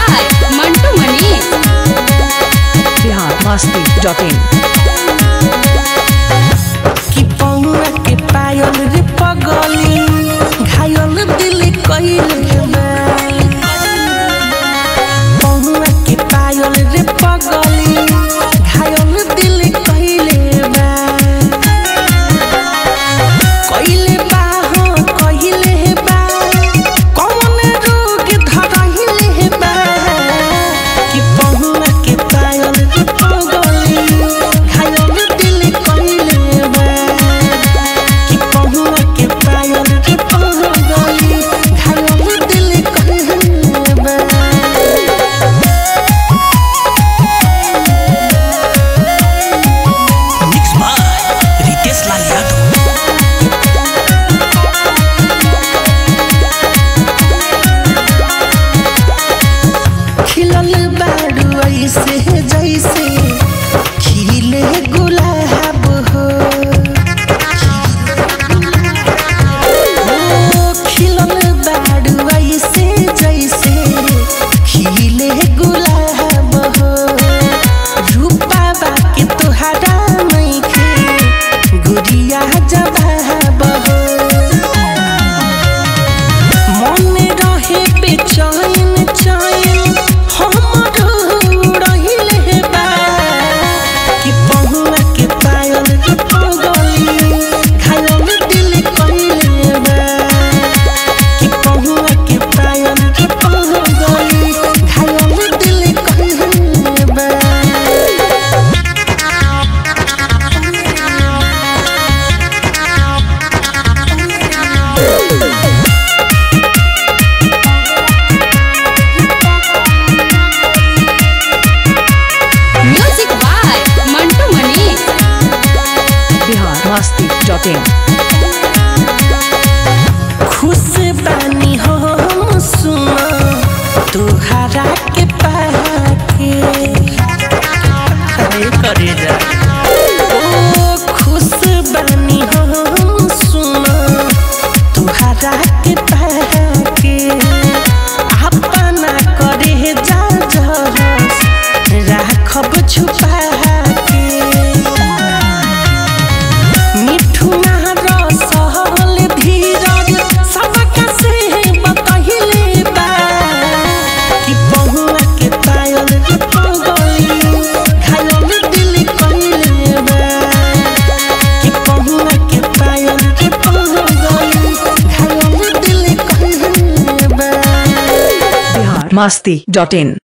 by Mantu Manish. biharmasti.in कि पौआ के पायल रे पगली घायल दिल कइले बा पौआ के पायल रे पगली घायल दिल कइले बा कइले बा हो कइले बा कौन रोग धरहिले बा कि पौआ के पायल रे पगली घायल दिल कइले बा कि पौआ के पायल रे पगली घायल दिल कइले बा मिक्स बाय रितेश लाल यादव। खिलल बारू ऐसे जैसे खिले गुलाब हो खिलल बारू ऐसे जैसे खिले गुलाब हो रूपा बाके तोहरा नइखे गुड़िया जवाब हो मन रहे बेचैन चैन हमरो रहिले बा कि पहुआ के पायल रे पगली घायल दिल कइले बा कि पहुआ के पायल रे पगली घायल दिल कइले बा Music by Mantu Manish. biharmasti.in खुश बानी हम सुना तुहरा के पाके अरे करे जा ओ खुश बानी हम सुना तुहरा के पाके अपना करे जा जहस राखब छुपा के मिठू रसल धीरज सबका से बतहिले बा कि पहुआ के पायल रे पगली घायल दिल कइले बा कि पहुआ के पायल रे पगली घायल दिल कइले बा biharmasti.in